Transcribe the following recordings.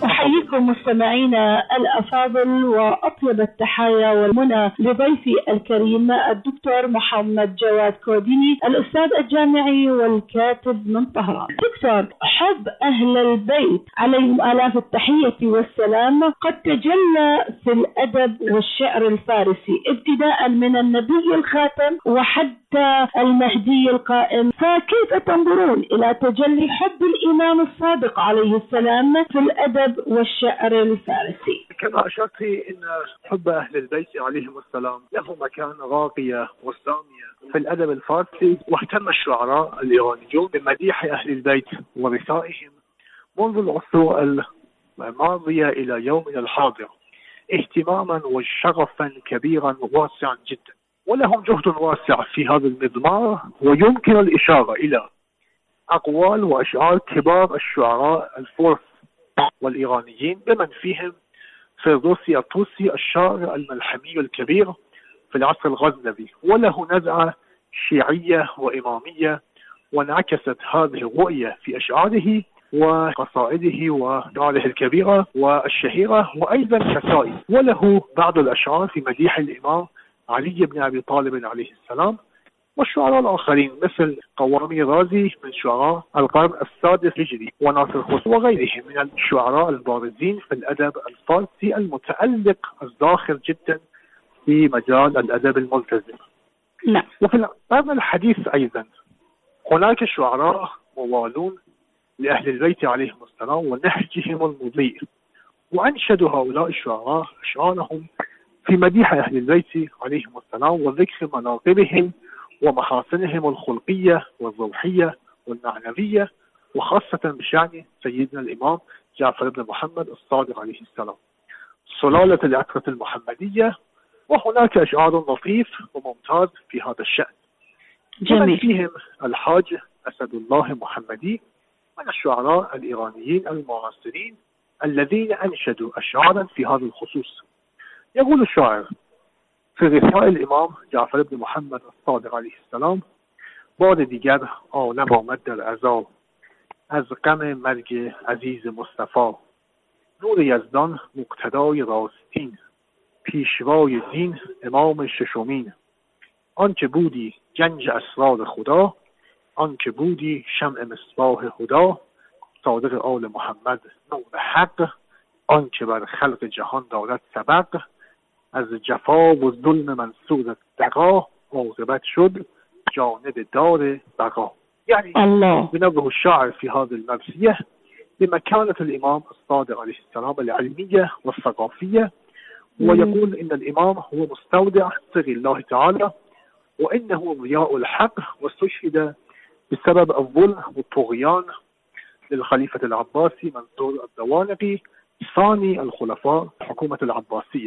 أحييكم مستمعينا الأفاضل وأطيب التحايا والمنى لضيفي الكريم الدكتور محمد جواد كوديني، الأستاذ الجامعي والكاتب من طهران. دكتور، حب أهل البيت عليهم آلاف التحية والسلام قد تجلى في الأدب والشعر الفارسي ابتداء من النبي الخاتم وحتى المهدي القائم، فكيف تنظرون إلى تجلي حب الإمام الصادق عليه السلام في الأدب والشعر الفارسي؟ كما أشرت إن حب أهل البيت عليهم السلام له مكان راقية وسامية في الأدب الفارسي، واهتم الشعراء الإيرانيون بمديح أهل البيت ورثائهم منذ العصور الماضية إلى يومنا الحاضر اهتماما وشغفا كبيرا واسعا جدا، ولهم جهد واسع في هذا المضمار. ويمكن الإشارة إلى أقوال وأشعار كبار الشعراء الفرس والإيرانيين بمن فيهم فردوسي الطوسي الشاعر الملحمي الكبير في العصر الغزنوي، وله نزعة شيعية وإمامية، وانعكست هذه الرؤية في أشعاره وقصائده وشعره الكبيرة والشهيرة، وأيضا قصائد. وله بعض الأشعار في مديح الإمام علي بن أبي طالب عليه السلام، والشعراء الآخرين مثل قوامي رازي من شعراء القرن السادس هجري، وناصر خسرو وغيرهم من الشعراء البارزين في الأدب الفارسي المتألق الزاخر جدا في مجال الأدب الملتزم. نعم. وفي القرن الحديث أيضا هناك شعراء موالون لأهل البيت عليهم السلام ونهجهم المضيء، وأنشدوا هؤلاء الشعراء أشعارهم في مديح أهل البيت عليهم السلام وذكر مناقبهم ومحاسنهم الخلقية والروحية والمعنوية، وخاصة بشأن سيدنا الإمام جعفر بن محمد الصادق عليه السلام، سلالة العترة المحمدية. وهناك أشعار لطيف وممتاز في هذا الشأن. جميل. فيهم الحاج أسد الله محمدي من الشعراء الإيرانيين المعاصرين الذين أنشدوا أشعارا في هذا الخصوص. يقول الشاعر في رثاء الإمام جعفر بن محمد الصادق عليه السلام: بار دیگر عالم آمد در عزا، از غم مرگ عزیز مصطفی، نور یزدان مقتدای راستین، پیشوای دین امام ششمین، آنچه بودی گنج اسرار خدا، آنچه بودی شمع مصباح هدا، صادق آل محمد نور حق، آنچه بر خلق جهان دارد سبق، از جفا و ظلم منصور دقا، عاقبت شد جانب دار بقا. يعني بنبه الشاعر في هذه المرثية بمكانة الإمام الصادق عليه السلام العلمية والثقافية، ويقول إن الإمام هو مستودع سر الله تعالى، وإنه ضياء الحق، واستشهد بسبب الظلم والطغيان للخليفة العباسي منصور الدوانقي ثاني الخلفاء الحكومة العباسية.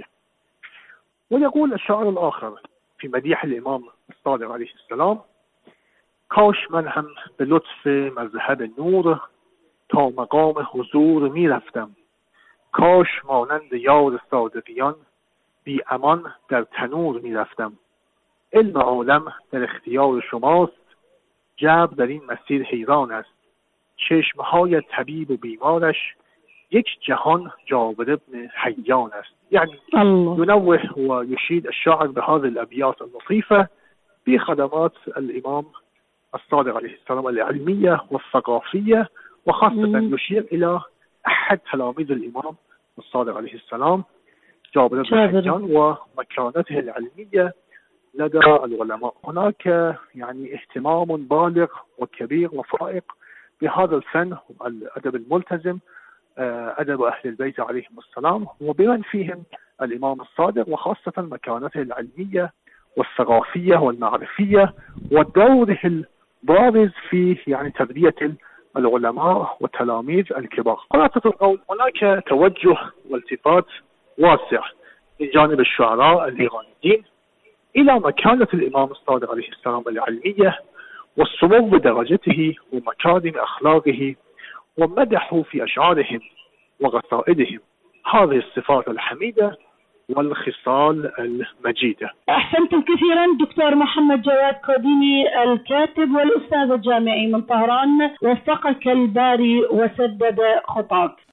ويقول الشاعر الآخر في مديح الإمام الصادق عليه السلام: کاش من هم به لطف مذهب نور تا مقام حضور می رفتم، کاش مانند یار صادقیان بی امان در تنور می رفتم، علم عالم در اختیار شماست، جبر در این مسیر حیران است، چشمهای طبیب و بیمارش یک جهان جابر ابن حیان است. يعني ينوه ويشيد الشاعر بهذه الأبيات اللطيفة بخدمات الإمام الصادق عليه السلام العلمية والثقافية، وخاصة يشير إلى أحد تلاميذ الإمام الصادق عليه السلام جابر بن حيان ومكانته العلمية لدى العلماء. هناك يعني اهتمام بالغ وكبير وفائق بهذا الفن الأدب الملتزم، أدب أهل البيت عليهم السلام، وبمن فيهم الإمام الصادق، وخاصة مكانته العلمية والثقافية والمعرفية ودوره البارز في يعني تربية العلماء والتلاميذ الكبار. خلاصة القول هناك توجه والتفات واسع من جانب الشعراء الإيرانيين إلى مكانة الإمام الصادق عليه السلام العلمية والسمو درجته ومكارم أخلاقه، ومدحوا في أشعارهم وقصائدهم هذه الصفات الحميدة والخصال المجيدة. أحسنتم كثيرا دكتور محمد جواد كوديني الكاتب والأستاذ الجامعي من طهران، وفقك الباري وسدد خطاك.